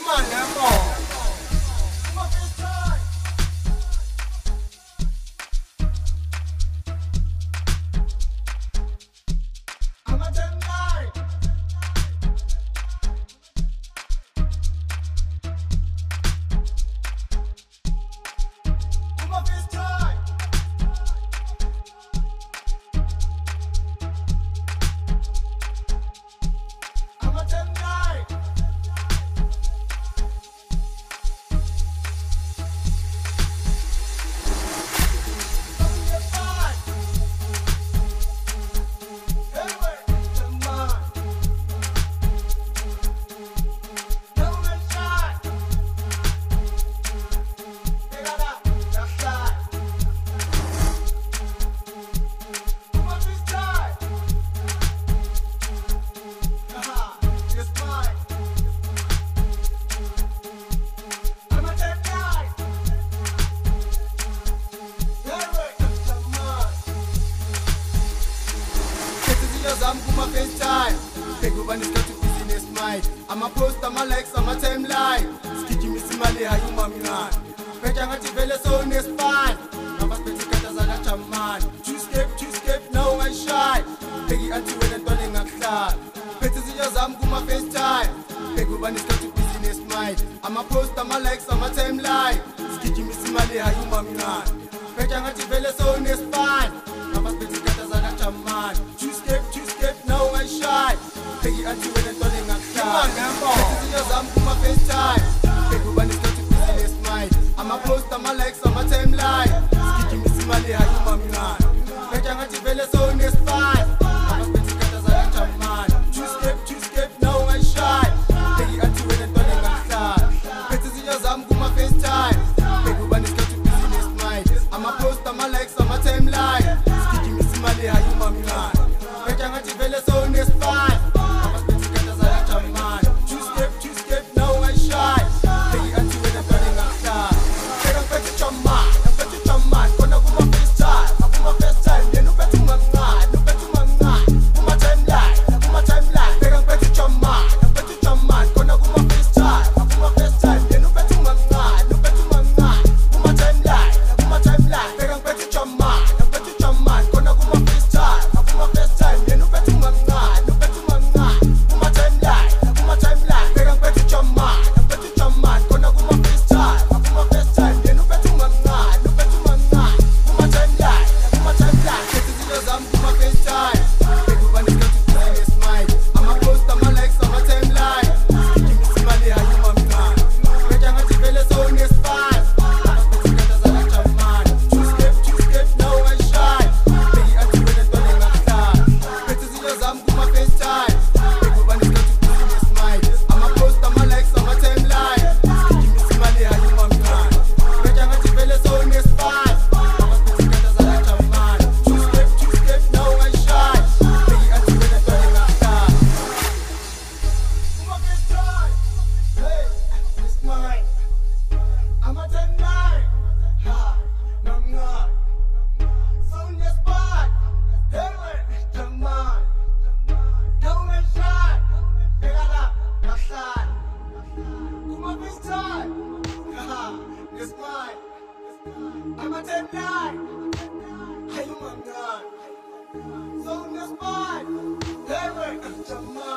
I'm kuma FaceTime. Pekuba nisikhathi business mind. I'ma post my likes on my timeline. Skiki misimali hayu mamngani. Phetha ngathi vele so nespine. Ngabaphethe kata zaka jamani. Two-step now I shy. Peki anti wena ntwana ngakuhlala. Phethe izinto zami kuma FaceTime. Pekuba nisikhathi business mind. I'ma post my likes on my timeline. Skiki misimali hayu mamngani. Phetha ngathi vele so nespine. Ngabaphethe kata zaka jamani. Two-step now I shy. Peki anti wena ntwana ngakuhlala. Phethe izinto zami kuma FaceTime. Pekuba nisikhathi business mind. I'ma post my likes on my timeline. Skiki misimali hayu mamngani. Phetha ngathi vele so nespine. Ngabaphethe kata zaka jamani. Two-step now I shy. Peki anti wena ntwana ngakuhlala. Phethe izinto zami kuma FaceTime. Pekuba nisikhathi business mind. I'ma post my likes on my timeline. Skiki misimali hayu mamngani. Phetha ngathi vele so nespine. Ngabaphethe kata zaka jamani. Two-step now I shy. Peki anti wena ntwana ngakuhlala. Phela ngiphethe jamani, khona kuma FaceTime. Akuma FaceTime, yena uphethe umangani, kuma timeline. Phela ngiphethe jamani, khona kuma FaceTime. Akuma FaceTime, yena uphethe umangani, kuma timeline. Phela ngiphethe jamani, khona kuma FaceTime. Akuma FaceTime, yena uphethe umangani, kuma timeline. Phela ngiphethe jamani, khona kuma FaceTime. Akuma FaceTime, yena uphethe umangani, kuma timeline. Phethe izinto zami kuma FaceTime. Pekuba nisikhathi business mind. I'ma post my likes on my timeline. Skiki misimali hayu mamngani. Phetha ngathi vele so nespine. Ngabaphethe kata zaka jamani. Two-step now I shy. Peki anti wena ntwana ngakuhlala. Phethe izinto zami kuma FaceTime. Pekuba nisikhathi business mind. I'ma post my likes on my timeline. Skiki misimali hayu mamngani. Phetha ngathi vele so nespine. Ngabaphethe kata zaka jamani. Two-step now I shy. Peki anti wena ntwana ngakuhlala. Kuma FaceTime. Hey, it's mine. I'm a 10-9. Ha, mamngani. So nespine. Hey, jamani. Now I shy. Phela ngakuhlala. Kuma FaceTime. Ha, it's mine. I'm a 10-9. Hayu mamngani. So nespine. Hey, jamani.